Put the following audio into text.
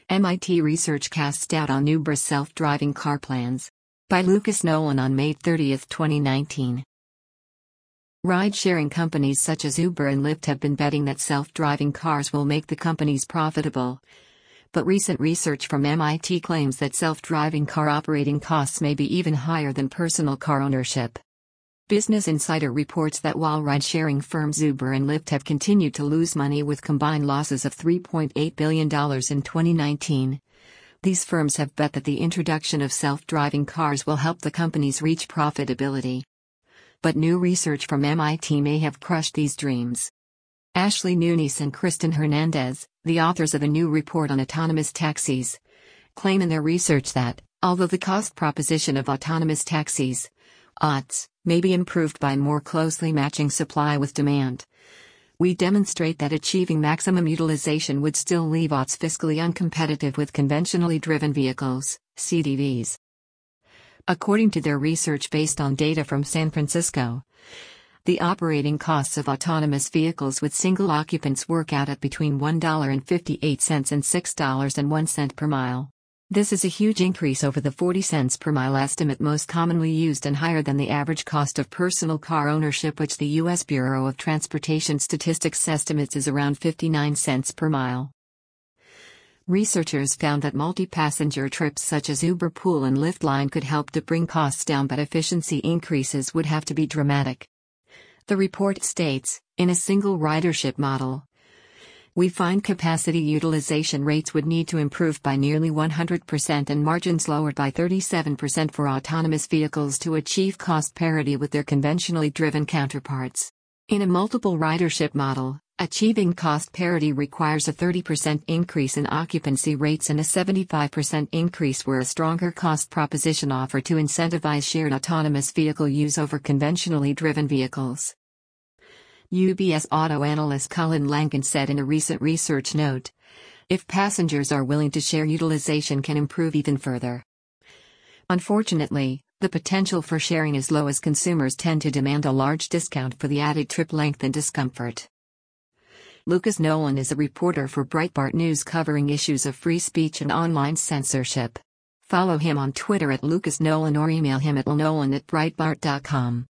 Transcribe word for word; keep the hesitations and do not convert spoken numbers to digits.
M I T research casts doubt on Uber's self-driving car plans. By Lucas Nolan on May thirtieth, twenty nineteen. Ride-sharing companies such as Uber and Lyft have been betting that self-driving cars will make the companies profitable. But recent research from M I T claims that self-driving car operating costs may be even higher than personal car ownership. Business Insider reports that while ride-sharing firms Uber and Lyft have continued to lose money with combined losses of three point eight billion dollars in twenty nineteen, these firms have bet that the introduction of self-driving cars will help the companies reach profitability. But new research from M I T may have crushed these dreams. Ashley Nunes and Kristen Hernandez, the authors of a new report on autonomous taxis, claim in their research that, although the cost proposition of autonomous taxis, A U Ts, may be improved by more closely matching supply with demand, we demonstrate that achieving maximum utilization would still leave A U Ts fiscally uncompetitive with conventionally driven vehicles, C D Vs. According to their research based on data from San Francisco, the operating costs of autonomous vehicles with single occupants work out at between one dollar and fifty-eight cents and six dollars and one cent per mile. This is a huge increase over the forty cents per mile estimate most commonly used and higher than the average cost of personal car ownership, which the U S Bureau of Transportation Statistics estimates is around fifty-nine cents per mile. Researchers found that multi-passenger trips such as Uber Pool and Lyft Line could help to bring costs down, but efficiency increases would have to be dramatic. The report states, in a single ridership model, we find capacity utilization rates would need to improve by nearly one hundred percent and margins lowered by thirty-seven percent for autonomous vehicles to achieve cost parity with their conventionally driven counterparts. In a multiple ridership model, achieving cost parity requires a thirty percent increase in occupancy rates and a seventy-five percent increase where a stronger cost proposition offered to incentivize shared autonomous vehicle use over conventionally driven vehicles. U B S auto analyst Colin Langan said in a recent research note, if passengers are willing to share, utilization can improve even further. Unfortunately, the potential for sharing is low as consumers tend to demand a large discount for the added trip length and discomfort. Lucas Nolan is a reporter for Breitbart News covering issues of free speech and online censorship. Follow him on Twitter at Lucas Nolan or email him at nolan at breitbart dot com.